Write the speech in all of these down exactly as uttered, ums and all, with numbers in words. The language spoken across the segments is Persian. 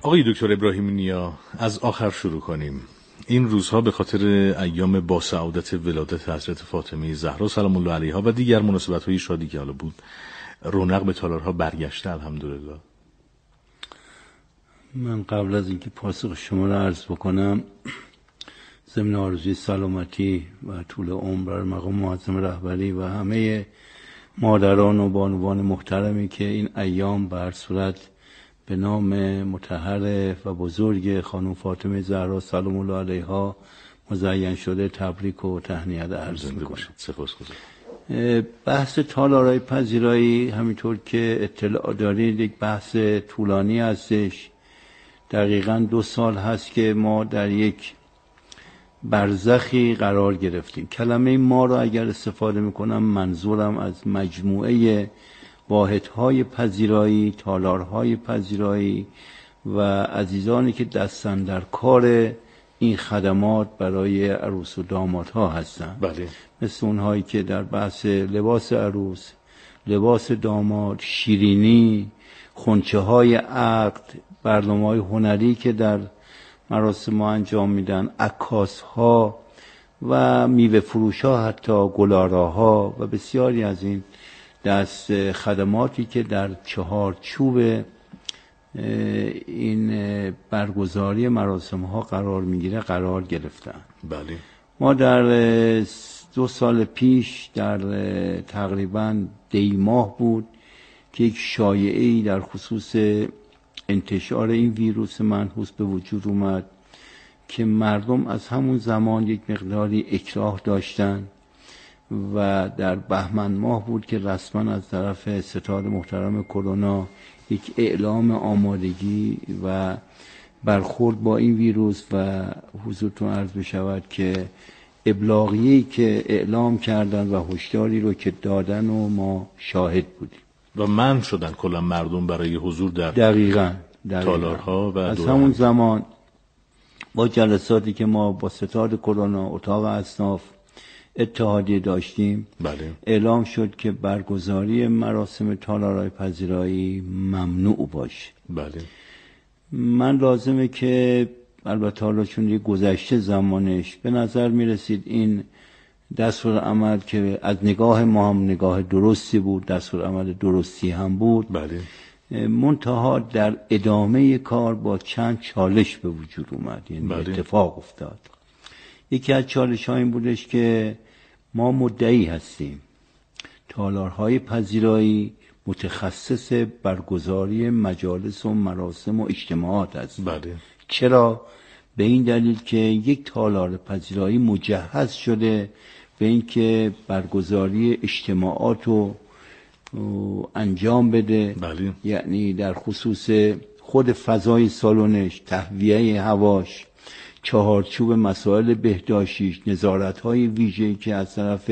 آقای دکتر ابراهیمی نیا، از آخر شروع کنیم. این روزها به خاطر ایام با سعادت ولادت حضرت فاطمه زهرا سلام الله علیها و دیگر مناسبت‌های شادی که حالا بود، رونق به تالارها برگشته الحمدلله. من قبل از اینکه پاسخ شما را عرض بکنم، ضمن آرزوی سلامتی و طول عمر بر مقام معظم رهبری و همه مادران و بانوان محترمی که این ایام به هر صورت به نام مطهر و بزرگ خانم فاطمه زهرا سلام الله علیها مزین شده تبریک و تهنیت عرض می‌کنم. سپاسگزارم. بحث تالارهای پذیرایی همینطور که اطلاع دارید یک بحث طولانی هستش. دقیقاً دو سال هست که ما در یک برزخی قرار گرفتیم. کلمه ما را اگر استفاده میکنم منظورم از مجموعه واحدهای پذیرایی، تالارهای پذیرایی و عزیزانی که دستن در کار این خدمات برای عروس و دامادها هستند. بله. مثل اونهایی که در بحث لباس عروس، لباس داماد، شیرینی، خونچه های عقد، برنامه های هنری که در مراسم ما انجام میدن، عکاس ها و میوه فروش ها، حتی گلاراها و بسیاری از این دست خدماتی که در چهارچوب این برگزاری مراسم ها قرار میگیره قرار گرفتن. بله. ما در دو سال پیش در تقریبا دی ماه بود که یک شایعه‌ای در خصوص انتشار این ویروس منحوس به وجود اومد که مردم از همون زمان یک مقداری اکراه داشتن و در بهمن ماه بود که رسما از طرف ستاد محترم کرونا یک اعلام آمادگی و برخورد با این ویروس و حضورتون عرض بشود که ابلاغیه‌ای که اعلام کردن و هشداری رو که دادن و ما شاهد بودیم و منع شدن کلا مردم برای حضور در دقیقاً, دقیقاً. تالارها و از همون زمان با جلساتی که ما با ستاد کرونا اتاق اصناف اتحادیه داشتیم، بله. اعلام شد که برگزاری مراسم تالارهای پذیرایی ممنوع باشه. بله. من لازمه که البته حالا چون یه گذشته زمانش به نظر میرسید این دستور عمل که از نگاه ما هم نگاه درستی بود، دستور عمل درستی هم بود. بله. منتها در ادامه کار با چند چالش به وجود اومد، یعنی بله. اتفاق افتاد. یکی از چالش ها این بودش که ما مدعی هستیم تالارهای پذیرایی متخصص برگزاری مجالس و مراسم و اجتماعات هست. بله. چرا؟ به این دلیل که یک تالار پذیرایی مجهز شده به این که برگزاری اجتماعات رو انجام بده. بله. یعنی در خصوص خود فضای سالنش، تهویه هواش، چهارچوب مسائل بهداشتیش، نظارت‌های ویژه‌ای که از طرف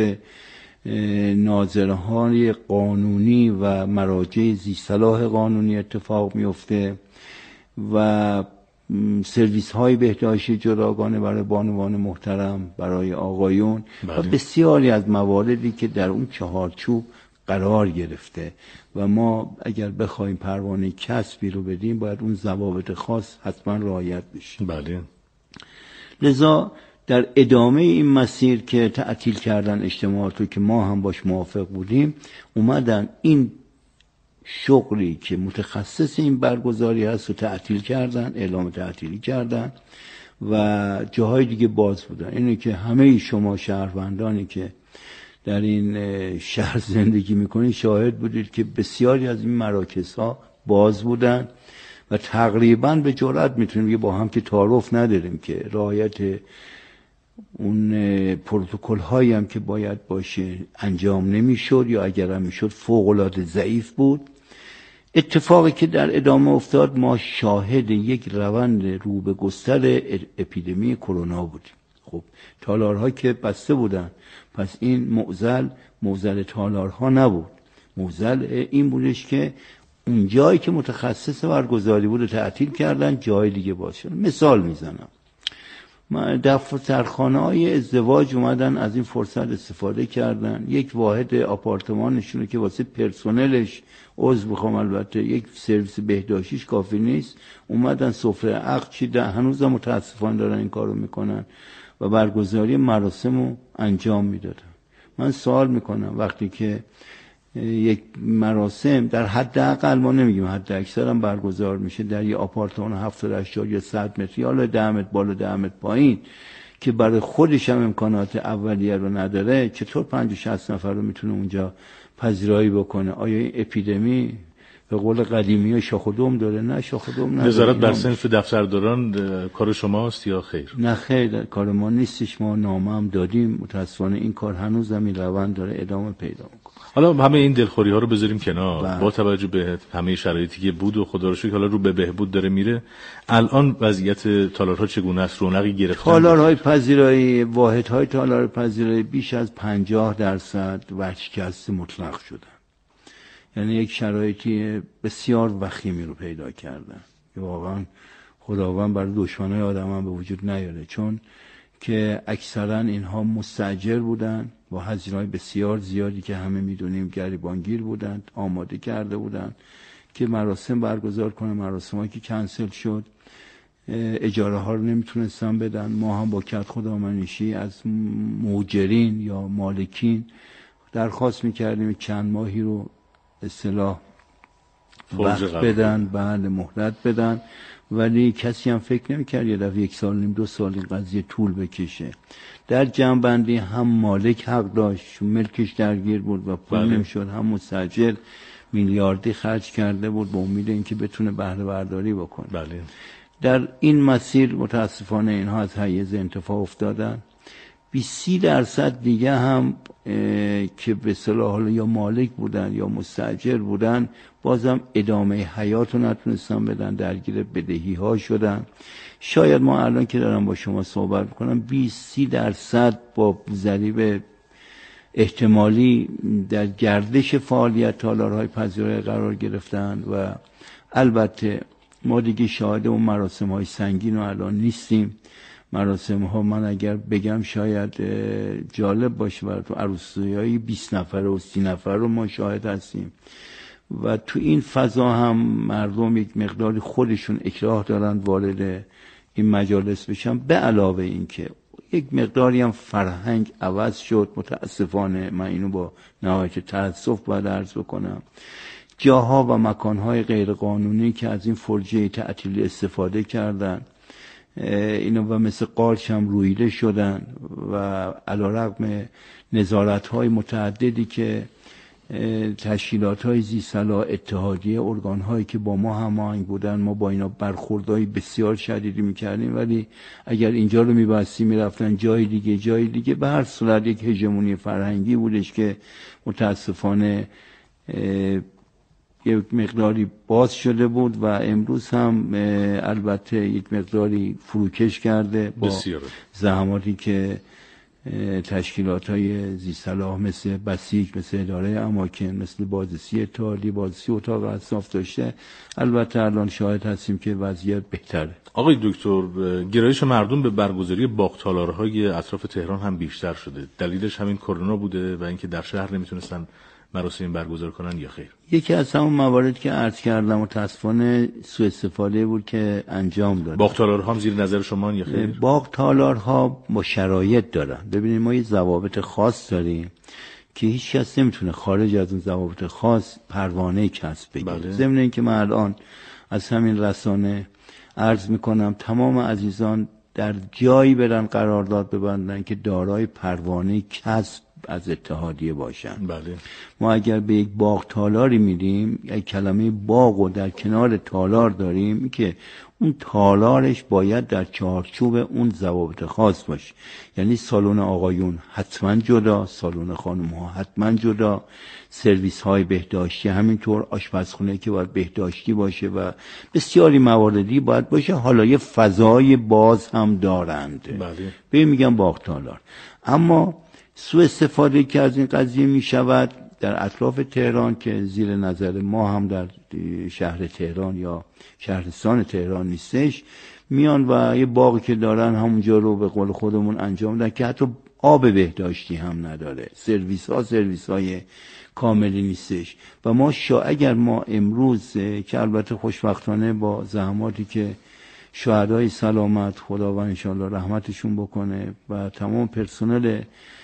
ناظران قانونی و مراجع ذی‌صلاح قانونی اتفاق میفته و سرویس‌های بهداشتی جداگانه برای بانوان محترم، برای آقایون. بله. و بسیاری از مواردی که در اون چهارچوب قرار گرفته و ما اگر بخوایم پروانه کسبی رو بدیم باید اون ضوابط خاص حتما رعایت بشه. بله. لذا در ادامه این مسیر که تعطیل کردن اجتماعات رو که ما هم باش موافق بودیم، اومدن این شغلی که متخصص این برگزاری هست رو تعطیل کردن، اعلام تعطیلی کردن و جاهای دیگه باز بودن. اینه که همه شما شهروندانی که در این شهر زندگی میکنید شاهد بودید که بسیاری از این مراکز ها باز بودن و تقریبا به جرئت میتونیم که با هم که تعارف نداریم که رعایت اون پروتکل هایی هم که باید باشه انجام نمیشد یا اگر هم میشد فوق العاده ضعیف بود. اتفاقی که در ادامه افتاد، ما شاهد یک روند رو به گستر اپیدمی کرونا بودیم. خب تالارها که بسته بودن، پس این معضل معضل تالارها نبود، معضل این بودش که اون جایی که متخصص برگزاری بود تعطیل کردن، جای دیگه باز شد. مثال میزنم، دفترخانه‌های ازدواج اومدن از این فرصت استفاده کردن، یک واحد آپارتمانشونه که واسه پرسنلش عضو بخوام البته یک سرویس بهداشتیش کافی نیست، اومدن سفره عقد چیدن، هنوز هم متاسفانه دارن این کارو میکنن و برگزاری مراسمو انجام میدادن. من سوال میکنم وقتی که یک مراسم در حد اقل، ما نمیگیم حد اکثر هم برگزار میشه در یه آپارتمان هفتاد هشتاد یا صد متری، حالا ده متر بالا ده متر پایین، که برای خودش هم امکانات اولیه رو نداره، چطور پنجاه شصت نفر رو میتونه اونجا پذیرایی بکنه؟ آیا این اپیدمی به قول قدیمی ها شاخ و دم داره؟ نه، شاخ و دم نداره. نظارت بر صنف دفترداران کار شماست یا خیر؟ نه خیر، کار ما نیستش. ما نامه هم دادیم، متاسفانه این کار هنوز هم این روند داره ادامه پیدا میکنه. حالا همه این دلخوری ها رو بذاریم کنار، بله. با توجه به همه شرایطی که بود و خدا رو شکر حالا رو به بهبود داره میره، الان وضعیت تالارها چگونه است؟ رونقی گرفتن؟ تالارهای پذیرایی، واحدهای تالار پذیرایی بیش از پنجاه درصد ورشکست مطلق شدن. یعنی یک شرایطی بسیار وخیمی رو پیدا کردن که واقعا خداوند برای دشمنای آدم هم به وجود نیاره، چون که اکثرا اینها مستاجر بودن با هزینه‌های بسیار زیادی که همه میدونیم گریبانگیر بودند، آماده کرده بودند که مراسم برگزار کنه، مراسمایی که کنسل شد، اجاره ها رو نمیتونستن بدن. ما هم با کد خدامنشی از موجرین یا مالکین درخواست میکردیم چند ماهی رو اصطلاح وقت بدن، بعد مهلت بدن، ولی کسی هم فکر نمی‌کرد یه دفعه یک سال نیم دو سال این قضیه طول بکشه. در جمع‌بندی هم مالک حق داشت، ملکش درگیر بود و پول نمی‌شد، هم مستاجر میلیاردی خرج کرده بود به امید اینکه بتونه بهره برداری بکنه. بله. در این مسیر متاسفانه اینها از حیز انتفاع افتادن. بیست درصد دیگه هم که به اصطلاح حالا یا مالک بودن یا مستاجر بودن بازم ادامه حیات رو نتونستن بدن، درگیر بدهی ها شدن. شاید ما الان که دارم با شما صحبت میکنم بیست درصد با ضریب احتمالی در گردش فعالیت تالارهای پذیرایی قرار گرفتن و البته ما دیگه شاهد اون مراسم های سنگین رو الان نیستیم. مراسم ها من اگر بگم شاید جالب باشه برای تو، عروسی‌های بیست نفر و سی نفر رو ما شاهد هستیم و تو این فضا هم مردم یک مقداری خودشون اکراه دارن وارد این مجالس بشن. به علاوه این که یک مقداری هم فرهنگ عوض شد متاسفانه، من اینو با نهایت تأسف باید عرض بکنم، جاها و مکانهای غیر قانونی که از این فرجه تعطیلی استفاده کردن اینا و مثل قارچ هم رویده شدن و علیرغم نظارت‌های متعددی که تشکیلات‌های ذی‌صلاح، اتحادیه، ارگان‌هایی که با ما هماهنگ بودن، ما با اینا برخوردهای بسیار شدیدی می‌کردیم، ولی اگر اینجا رو می‌بستیم می‌رفتن جای دیگه جای دیگه. به هر صورت یک هژمونی فرهنگی بودش که متاسفانه یک مقداری باز شده بود و امروز هم البته یک مقداری فروکش کرده با بسیار. زحماتی که تشکیلات‌های ذی‌صلاح مثل بسیج، مثل اداره اماکن، مثل بازرسی اتحادیه، بازرسی اتاق اصناف داشته. البته الان شاهد هستیم که وضعیت بهتره. آقای دکتر، گرایش مردم به برگزاری باغ‌تالارهای اطراف تهران هم بیشتر شده. دلیلش همین کرونا بوده و اینکه در شهر نمیتونستن مراسم برگزار کنن یا خیر؟ یکی از همون موارد که عرض کردم متاسفانه سوء استفاده بود که انجام داد. باغ تالارها هم زیر نظر شما یا خیر؟ باغ تالارها با شرایط دارن. ببینید ما یه ضوابط خاص داریم که هیچ کس نمیتونه خارج از اون ضوابط خاص پروانه کسب بگیره. بله. ضمن اینکه من الان از همین رسانه عرض میکنم تمام عزیزان در جایی برن قرارداد ببندن که دارای پروانه کسب از اتحادیه باشن. بله. ما اگر به یک باغ تالاری میریم، یک کلمه باغ و در کنار تالار داریم که اون تالارش باید در چارچوب اون ضوابط خاص باشه. یعنی سالن آقایون حتما جدا، سالن خانم ها حتما جدا، سرویس های بهداشتی همینطور، آشپزخونه که باید بهداشتی باشه و بسیاری مواردی باید باشه. حالا یه فضای باز هم دارند. بله. به میگم باغ تالار. اما سوء استفاده که از این قضیه می شود در اطراف تهران که زیر نظر ما هم در شهر تهران یا شهرستان تهران نیستش، میان و یه باغی که دارن همونجا رو به قول خودمون انجام دادن که حتی آب بهداشتی هم نداره، سرویس ها سرویس های کاملی نیستش. و ما شا اگر ما امروز که البته خوشبختانه با زحماتی که شهدای سلامت خداوند انشاءالله رحمتشون بکنه و تمام پرسنل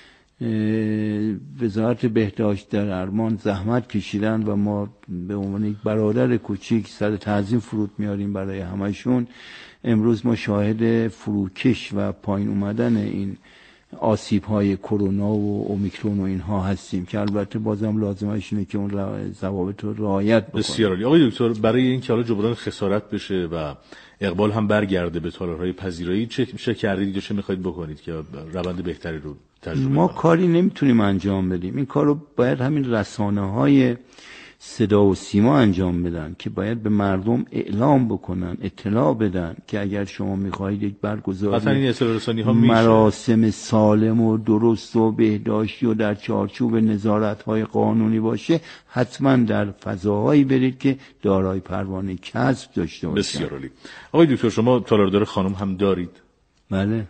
وزارت بهداشت در ارمان زحمت کشیدن و ما به عنوان یک برادر کوچیک سر تعظیم فرود میاریم برای همشون، امروز ما شاهد فروکش و پایین اومدن این آسیب های کرونا و اومیکرون و اینها هستیم که البته بازم لازمش اینه که اون ضوابط رو رعایت بکنیم. بسیار عالی. آقای دکتر، برای اینکه حالا جبران خسارت بشه و اقبال هم برگرده به تالارهای پذیرایی چه چه کردید یا چه میخواید بکنید که روند بهتری رو تجربه ما کنید؟ کاری نمیتونیم انجام بدیم، این کار رو باید همین رسانه‌های صدا و سیما انجام بدن که باید به مردم اعلام بکنن، اطلاع بدن که اگر شما میخواهید یک برگزاری مراسم سالم و درست و بهداشتی و در چارچوب نظارت‌های قانونی باشه، حتما در فضاهایی برید که دارای پروانه کسب داشته باشن. بسیار عالی. آقای دکتر، شما تالاردار خانم هم دارید؟ بله.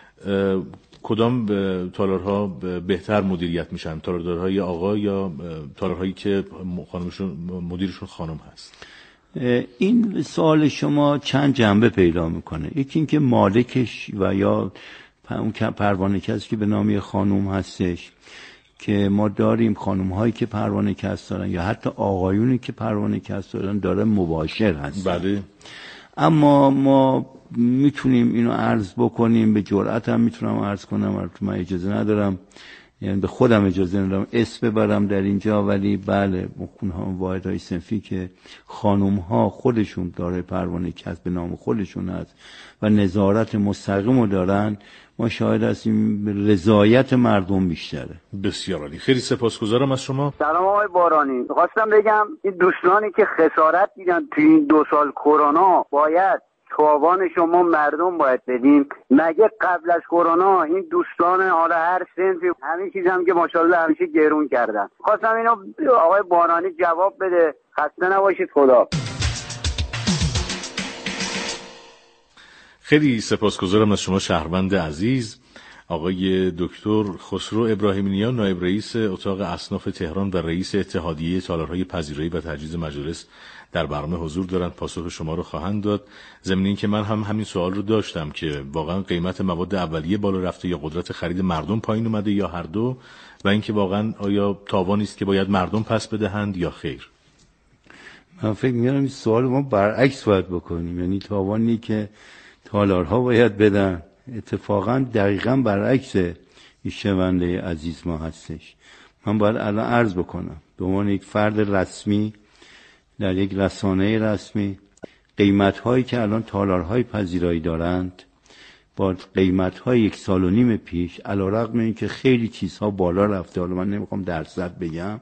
کدام تالارها بهتر مدیریت میشن؟ تالاردارهای آقا یا تالارهایی که خانمشون مدیرشون خانم هست؟ این سوال شما چند جنبه پیدا میکنه. یکی این که مالکش و یا اون پروانه کسی که به نام خانم هستش که ما داریم، خانم هایی که پروانه کس دارن یا حتی آقایونی که پروانه کس دارن داره مباشر هستن. بله. اما ما میتونیم اینو عرض بکنیم، به جرأت هم میتونم عرض کنم، البته من اجازه ندارم، یعنی به خودم اجازه ندارم اسم ببرم در اینجا، ولی بله اونها واحدهای صنفی که خانم ها خودشون داره پروانه کسب به نام خودشون هست و نظارت مستقیم رو دارن، ما شاهد هستیم رضایت مردم بیشتره. بسیار عالی. خیلی سپاسگزارم از شما. سلام آقای بارانی، خواستم بگم این دوستانی که خسارت دیدن تو این دو سال کرونا باید تاوان شما مردم باید بدیم. مگه قبل از کرونا این دوستان حالا هر سنفی همین چیز هم که ماشاءالله همیشه گرون کردن؟ خواستم اینو آقای بارانی جواب بده. خسته نباشید. خدا. خیلی سپاسگزارم از شما شهروند عزیز. آقای دکتر خسرو ابراهیمی نیا، نایب رئیس اتاق اصناف تهران و رئیس اتحادیه تالارهای پذیرایی و تجهیز مجالس در برنامه حضور دارند، پاسخ شما رو خواهند داد. ضمن این که من هم همین سوال رو داشتم که واقعا قیمت مواد اولیه بالا رفته یا قدرت خرید مردم پایین اومده یا هر دو، و اینکه واقعا آیا تاوانی است که باید مردم پس بدهند یا خیر؟ من فکر می‌کنم این سوال ما برعکس باید بکنیم، یعنی تاوانی که تالارها باید بدن. اتفاقا دقیقاً برعکس این شنونده عزیز ما هستش. من باید الان عرض بکنم به عنوان یک فرد رسمی در یک رسانه رسمی، قیمت‌هایی که الان تالارهای پذیرایی دارند با قیمت‌های یک سال و نیم پیش، علی‌رغم اینکه خیلی چیزها بالا رفته، حالا من نمیخوام درصد بگم،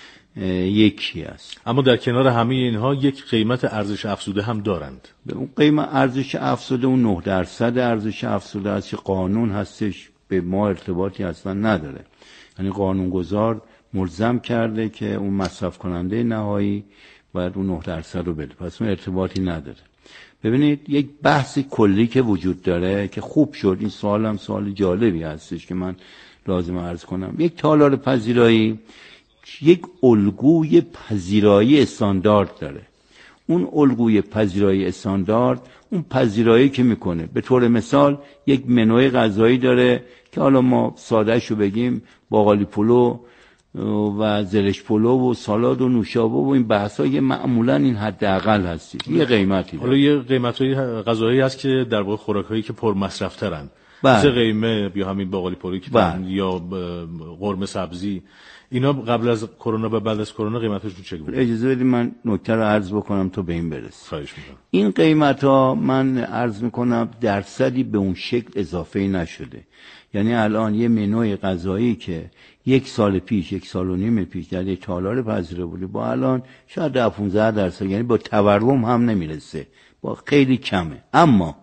یکی است. اما در کنار همه اینها یک قیمت ارزش افزوده هم دارند. به اون قیمت ارزش افزوده اون نه درصد ارزش افزوده است که قانون هستش، به ما ارتباطی اصلا نداره. یعنی قانونگذار ملزم کرده که اون مصرف کننده نهایی باید اون نه درصد رو بده، پس اون ارتباطی نداره. ببینید یک بحث کلی که وجود داره که خوب شد این سوال هم سوال جالبی هستش که من لازم عرض کنم. یک تالار پذیرایی یک الگوی پذیرایی استاندارد داره. اون الگوی پذیرایی استاندارد اون پذیرایی که میکنه، به طور مثال یک منوی غذایی داره که حالا ما سادهشو بگیم باقالی پلو و زرش پلو و سالاد و نوشابه و این بحث‌ها معمولا این حداقل هستی، یه قیمتی داره. حالا یه قیمت‌های غذایی هست که در واقع خوراک‌هایی که پر مصرف ترن، مثل قیمه یا همین باقالی پلویی که یا قرمه سبزی، اینا قبل از کرونا و بعد از کرونا قیمتشون چگونه؟ اجازه بدید من نکته رو عرض بکنم تا به این برسیم. خواهش می‌کنم. این قیمت‌ها من عرض می‌کنم درصدی به اون شکل اضافه نشده. یعنی الان یه منوی غذایی که یک سال پیش یک سال و نیم پیش در یک تالار پذیرایی بود با الان شاید ده پانزده درصد، یعنی با تورم هم نمیرسه، با خیلی کمه. اما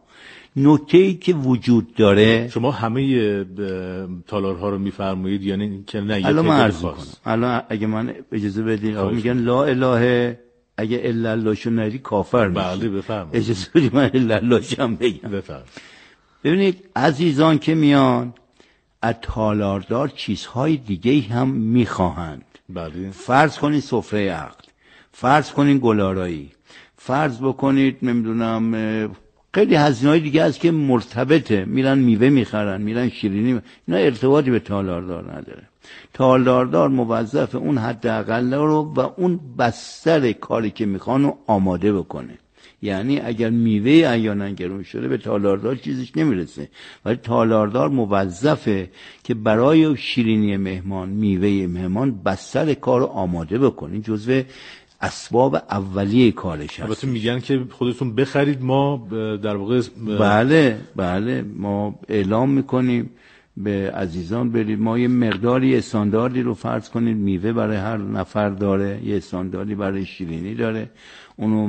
نکته‌ای که وجود داره، شما همه تالارها رو میفرمایید یعنی که نه الان من عرض کنم. الان اگه من اجازه بدین، آقا میگن لا اله، اگه الا الله شو نری کافر میشی. بله بفرمایید. اجازه بدید من الا الله شم بگم. بفرمایید. ببینید عزیزان که میان از تالاردار چیزهای دیگه هم میخواهند. بله. فرض کنید سفره عقد، فرض کنید گلارایی، فرض بکنید نمیدونم خیلی هزینه‌های دیگه هست که مرتبطه، میرن میوه میخرن، میرن شیرینی می... اینا ارتباطی به تالاردار نداره. تالاردار موظف اون حداقل رو و اون بستر کاری که میخوان رو آماده بکنه. یعنی اگر میوه احیانا گرون شده به تالاردار چیزش نمیرسه، ولی تالاردار موظفه که برای شیرینی مهمان، میوه مهمان بستر کار رو آماده بکنه. جزء اسباب اولیه کارش هست. البته میگن که خودتون بخرید، ما در واقع بله بله ما اعلام میکنیم به عزیزان برید، ما یه مقداری استانداردی رو فرض کنید میوه برای هر نفر داره، یه استانداردی برای شیرینی داره، اونو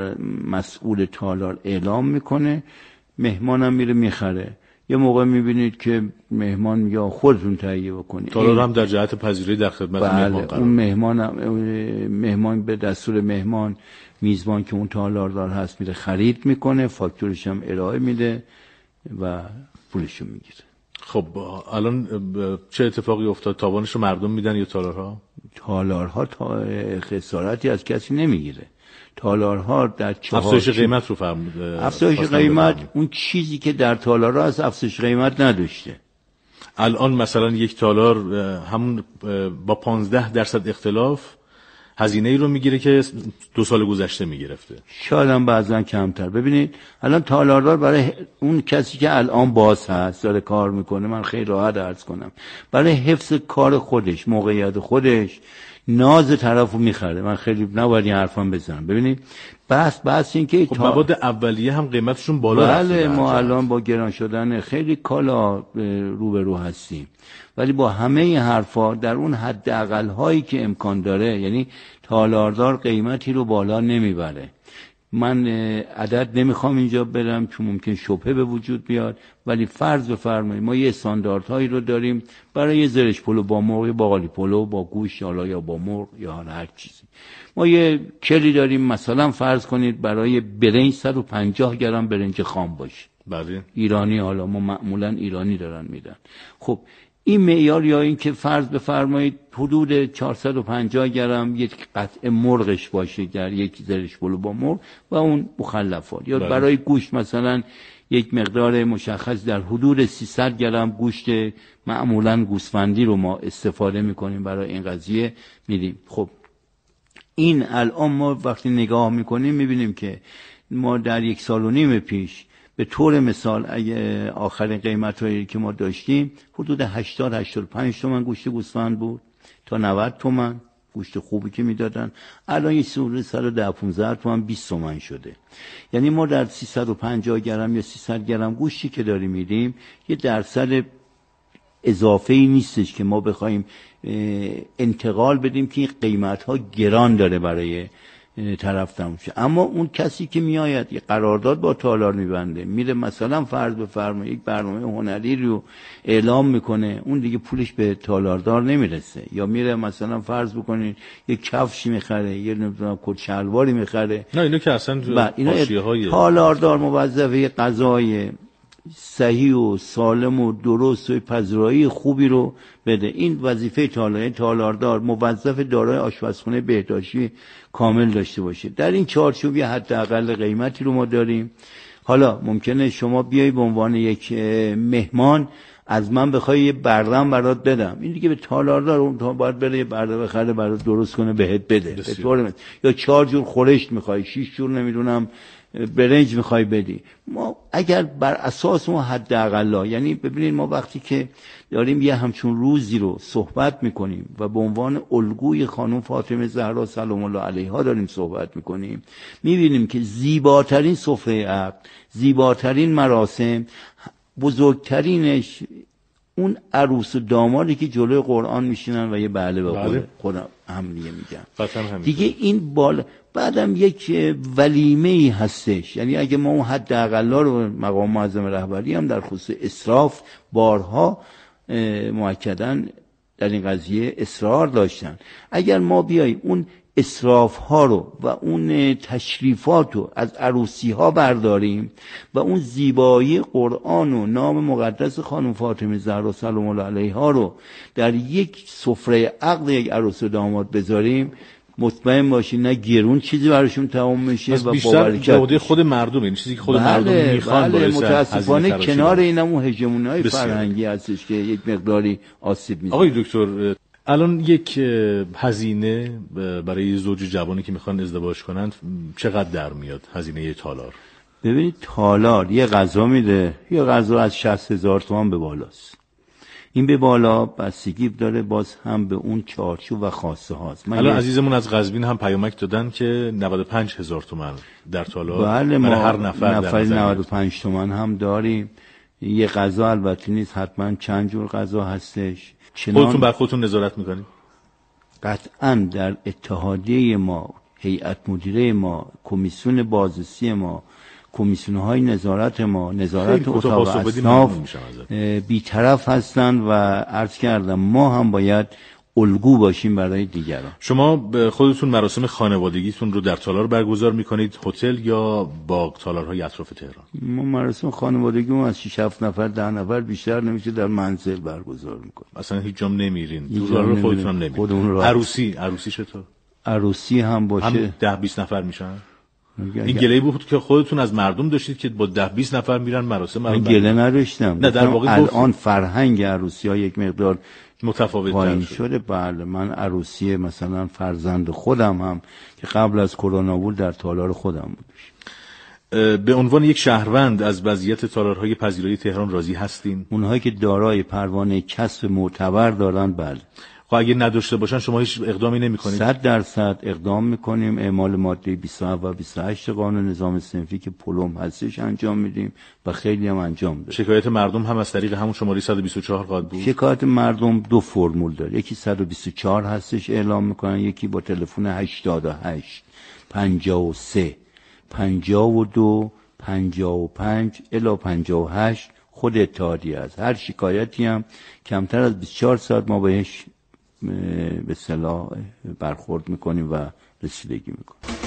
مسئول تالار اعلام میکنه، مهمانم میره میخره. یه موقع میبینید که مهمان میگه خودتون تهیه بکنید. تالار هم در جهت پذیرایی در خدمت بله مهمان قرار. اون مهمان مهمان به دستور مهمان، میزبان که اون تالاردار هست میره خرید میکنه، فاکتورش هم ارائه میده و پولشو میگیره. خب الان چه اتفاقی افتاد؟ تاوانش رو مردم میدن یا تالارها؟ تالارها تا خسارتی از کسی نمیگیره. تالارها در چهار افزایش قیمت رو فرمود. افزایش قیمت بفرمود. اون چیزی که در تالارها از افزایش قیمت نداشته. الان مثلا یک تالار همون با پانزده درصد اختلاف هزینه ای رو میگیره که دو سال گذشته میگرفته. شاید هم بعضا کمتر. ببینید الان تالاردار برای اون کسی که الان باز هست داره کار میکنه، من خیلی راحت عرض کنم، برای حفظ کار خودش، موقعیت خودش، ناز طرفو میخره. من خیلی نباید این حرفام بزنم. ببینید بس بس این که خب تا... مواد اولیه هم قیمتشون بالا رفته. بله ما الان با گران شدن خیلی کالا رو به رو هستیم، ولی با همه این حرفا در اون حد اقل هایی که امکان داره، یعنی تالاردار قیمتی رو بالا نمیبره. من عدد نمیخوام اینجا برم چون ممکن شبهه به وجود بیاد، ولی فرض بفرمایید ما یه استانداردهایی رو داریم برای زرش پلو با مرغ، باقالی پلو با گوشت حالا یا با مرغ یا هر چیزی. ما یه کلی داریم مثلا فرض کنید برای برنج صد و پنجاه گرم برنج خام باشه. بله. ایرانی، حالا ما معمولا ایرانی دارن میدن. خب این معیار، یا این که فرض بفرمایید حدود چهارصد و پنجاه گرم یک قطعه مرغش باشه در یک زرش پلو با مرغ و اون مخلفات، یا بله. برای گوشت مثلا یک مقدار مشخص در حدود سیصد گرم گوشت معمولا گوسفندی رو ما استفاده میکنیم برای این قضیه میدیم. خب این الان ما وقتی نگاه میکنیم میبینیم که ما در یک سال و نیم پیش به طور مثال اگه آخرین قیمت هایی که ما داشتیم حدود هشتاد هشتاد و پنج تومن گوشت گوسفند بود تا نود تومن گوشت خوبی که میدادن. الان یه سوره صد و ده پانزده تومن بیست تومن شده. یعنی ما در سیصد و پنجاه گرم یا سیصد گرم گوشتی که داریم میدیم یه درصد اضافه ای نیستش که ما بخوایم انتقال بدیم که این قیمت ها گران داره برای طرف تموم شه. اما اون کسی که میآید یه قرارداد با تالار میبنده، میره مثلا فرض بفرمایید یک برنامه هنری رو اعلام میکنه، اون دیگه پولش به تالاردار نمیرسه. یا میره مثلا فرض بکنید یک کفشی میخره، یه نمیدونم کت شلواری میخره، نه اینو که اصلا حاشیه‌های تالاردار موظفه غذای صحیح و سالم و درست و پذیرایی خوبی رو بده. این وظیفه تالار. تالاردار موظف دارای آشپزخونه بهداشتی کامل داشته باشه. در این چارچوب یه حداقل قیمتی رو ما داریم. حالا ممکنه شما بیای به عنوان یک مهمان از من بخوای یه بردم برات بدم، این دیگه به تالاردار اون تا باید بره یه برده بخره برات درست کنه بهت بده. به طور یا چهار جور خورشت میخوای، شش جور نمیدونم برنج میخوای بدی. ما اگر بر اساس اون حداقل، یعنی ببینید ما وقتی که داریم یه همچون روزی رو صحبت میکنیم و به عنوان الگوی خانم فاطمه زهرا سلام الله علیها داریم صحبت میکنیم، میبینیم که زیباترین سفره عقد، زیباترین مراسم، بزرگترینش اون عروس و دامادی که جلوی قرآن میشینن و یه بله به بله. خودم هم دیگه میگن قطعا دیگه این بالا. بعدم یک ولیمه ای هستش، یعنی اگه ما اون حد اقلا رو مقام معظم رهبری هم در خصوص اسراف بارها مؤکداً در این قضیه اصرار داشتن، اگر ما بیاییم اون اسراف ها رو و اون تشریفات رو از عروسی ها برداریم و اون زیبایی قرآن و نام مقدس خانم فاطمه زهرا سلام الله علیها رو در یک سفره عقد یک عروس و داماد بذاریم، مطمئن باشین نه گرون چیزی براشون تمام میشه و بیشتر جوده خود مردم، این چیزی که خود بله مردم میخوان. بله باعث متاسفانه کنار اینم اون هژمونی‌های فرهنگی هستش که یک مقداری آسیب میزنه. آقای دکتر الان یک هزینه برای زوج جوانی که میخوان ازدواج کنند چقدر در میاد؟ هزینه تالار. ببینید تالار یه غذا میده، یه غذا از شصت هزار تومان به بالاست. این به بالا بستگی داره باز هم به اون چارچوب و خواسته هاست. الان عزیزمون از قزوین هم پیامک دادن که نود و پنج هزار تومان در تالار. بله ما هر نفر نفر نود و پنج تومان هم داریم. یه غذا البته نیست، حتما چند جور غذا هستش. خودتون بر خودتون نظارت میکنید؟ قطعا در اتحادیه ما، هیئت مدیره ما، کمیسیون بازرسی ما، کمیسیون های نظارت ما، نظارت اتاق اصناف بی‌طرف هستند و عرض کردم ما هم باید الگو باشیم برای دیگران. شما خودتون مراسم خانوادگیتون رو در تالار برگزار میکنید، هتل یا باغ تالارهای اطراف تهران؟ ما مراسم خانوادگیمون از شش هفت نفر ده نفر بیشتر نمیشه در منزل برگزار میکنیم. اصلا هیچ جام نمیرین؟ تالار خودتون هم نمیرین؟ عروسی عروسی چطور؟ عروسی هم باشه هم ده بیست نفر میشن؟ این گله بود که خودتون از مردم داشتید که با ده بیست نفر میرن مراسم؟ من گله نداشتم. نه در واقع الان فرهنگ عروسی ها یک مقدار متفاوت پایین شده. بله من عروسی مثلا فرزند خودم هم که قبل از کرونا بود در تالار خودم بود. به عنوان یک شهروند از وضعیت تالارهای پذیرایی تهران راضی هستین؟ اونهایی که دارای پروانه کسب معتبر دارن بله. خب اگه نداشته باشن شما هیچ اقدامی نمی‌کنید؟ صد درصد اقدام می‌کنیم. اعمال ماده بیست و هفت و بیست و هشت قانون نظام صنفی که پلم هستش انجام میدیم و خیلی هم انجام دادیم. شکایت مردم هم از طریق همون شماره صد و بیست و چهار قاد بود؟ شکایت مردم دو فرمول داره، یکی صد و بیست و چهار هستش اعلام می‌کنن، یکی با تلفن هشتاد و هشت پنجاه و سه پنجاه و دو پنجاه و پنج الی پنجاه و هشت. خود اتحادیه است. هر شکایتی هم کمتر از بیست و چهار ساعت ما بهش به اصطلاح برخورد میکنیم و رسیدگی میکنیم.